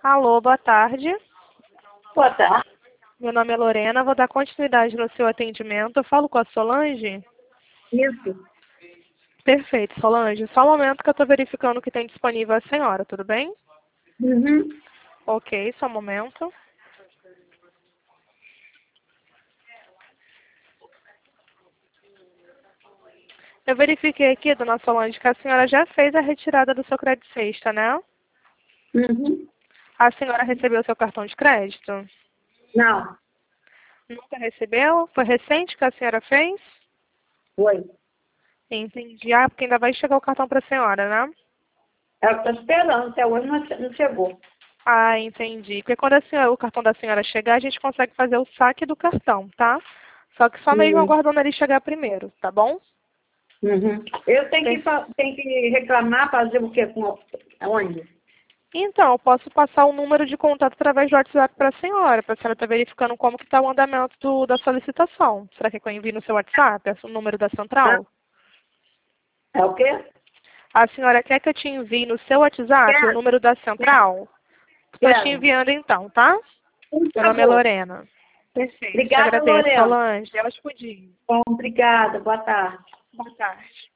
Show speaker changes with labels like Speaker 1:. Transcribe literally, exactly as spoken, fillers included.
Speaker 1: Alô, boa tarde.
Speaker 2: Boa tarde.
Speaker 1: Meu nome é Lorena, vou dar continuidade no seu atendimento. Eu falo com a Solange?
Speaker 2: Isso.
Speaker 1: Perfeito, Solange. Só um momento que eu estou verificando o que tem disponível a senhora, tudo bem?
Speaker 2: Uhum.
Speaker 1: Ok, só um momento. Eu verifiquei aqui, dona Solange, que a senhora já fez a retirada do seu crédito sexta, né?
Speaker 2: Uhum.
Speaker 1: A senhora recebeu seu cartão de crédito?
Speaker 2: Não,
Speaker 1: Nunca recebeu? Foi recente que a senhora fez?
Speaker 2: foi.
Speaker 1: Entendi. Ah, porque ainda vai chegar o cartão para a senhora, né?
Speaker 2: Eu estou esperando, até hoje não não chegou.
Speaker 1: Ah, entendi. Porque quando a senhora- o cartão da senhora chegar, a gente consegue fazer o saque do cartão, tá? Só que só mesmo
Speaker 2: Uhum.
Speaker 1: aguardando ele chegar primeiro, tá bom?
Speaker 2: Uhum. Eu tenho que,
Speaker 1: Per-
Speaker 2: fa- tenho que reclamar, fazer o quê? Com a- onde?
Speaker 1: Então, eu posso passar o número de contato através do WhatsApp para a senhora, para a senhora estar verificando como que está o andamento do- da solicitação. Será que eu envio no seu WhatsApp o número da
Speaker 2: Ah,
Speaker 1: central?
Speaker 2: é o quê?
Speaker 1: A senhora quer que eu te envie no seu WhatsApp o
Speaker 2: Quero,
Speaker 1: número da
Speaker 2: quero,
Speaker 1: central? Estou te
Speaker 2: quero.
Speaker 1: enviando então, tá?
Speaker 2: Por
Speaker 1: Meu nome é
Speaker 2: favor.
Speaker 1: Lorena. Perfeito, te
Speaker 2: Obrigada,
Speaker 1: agradeço,
Speaker 2: Lorena.
Speaker 1: Solange. Elas podiam.
Speaker 2: Bom, obrigada. Boa tarde.
Speaker 1: Boa tarde.